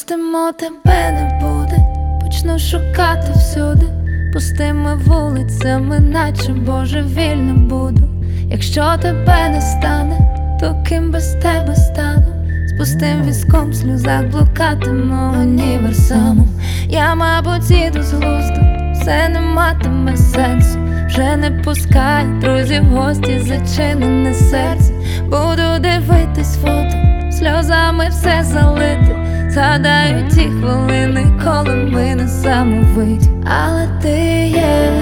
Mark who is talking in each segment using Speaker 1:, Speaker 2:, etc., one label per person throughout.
Speaker 1: Відпустимо, тебе не буде, почну шукати всюди, пустими вулицями, наче божевільна буду. Якщо тебе не стане, то ким без тебе стану? З пустим візком в сльозах блукатиму універсамом. Я, мабуть, їду з глузду, все не матиме сенсу. Вже не пускай друзів в гості, зачинене серце. Буду дивитись фото, сльозами все залити. Згадаю ті хвилини, коли ми несамовиті. Але ти є,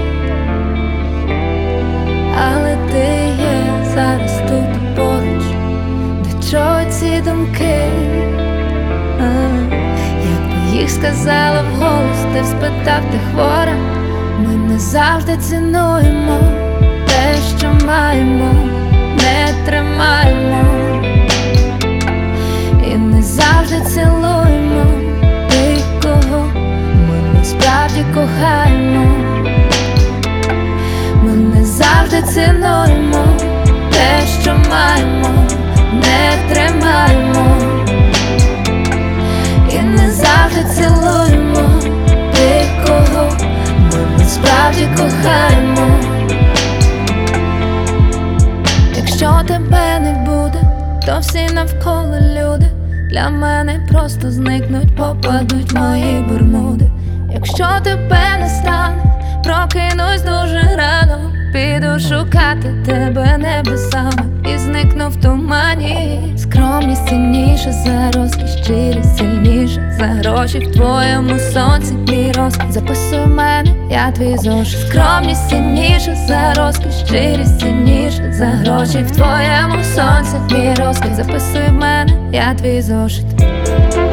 Speaker 1: але ти є зараз тут поруч. До чого ці думки? Якби їх сказала вголос, ти спитав, ти хвора. Ми не завжди цінуємо те, що маємо, не тримаємо і не завжди цілуємо тих, кого ми насправді кохаємо. Ми не завжди цінуємо те, що маємо, не тримаємо і не завжди цілуємо тих, кого ми насправді кохаємо. Якщо тебе не буде, то всі навколо люди для мене просто зникнуть, попадуть мої бермуди. Якщо тебе не стане, прокинусь дуже рано, піду шукати тебе небесами і зникну в тумані. Скромність цінніша за розкіш, щирість сильніша за гроші. В твоєму сонці мій розкіш, записуй мене, я твій зошит. Скромність цінніша за розкіш, щирість сильніша за гроші. В твоєму сонці мій розкіш, записуй мене, я твій зошит.